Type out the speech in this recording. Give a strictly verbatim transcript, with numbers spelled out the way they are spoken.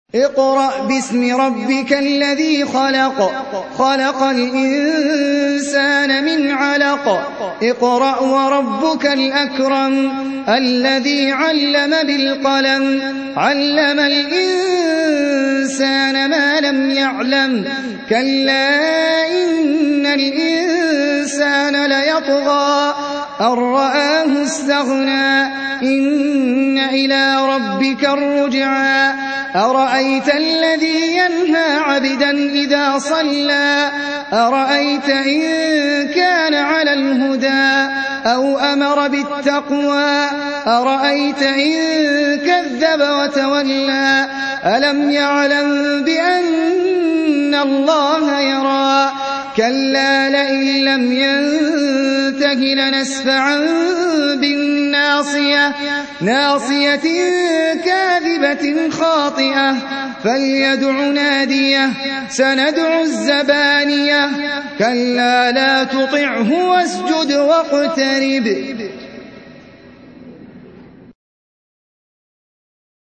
اقرأ باسم ربك الذي خلق خلق الإنسان من علق اقرأ وربك الأكرم الذي علم بالقلم علم الإنسان ما لم يعلم كلا إن الإنسان ليطغى أن رآه استغنى إن إلى ربك الرجعى أرأيت الذي ينهى عبدا إذا صلى أرأيت إن كان على الهدى أو أمر بالتقوى أرأيت إن كذب وتولى ألم يعلم بأن الله يرى كلا لئن لم ينته لنسفعا بالناصية ناصية كاذبة خاطئة فليدع ناديه سندع الزبانية كلا لا تطعه واسجد واقترب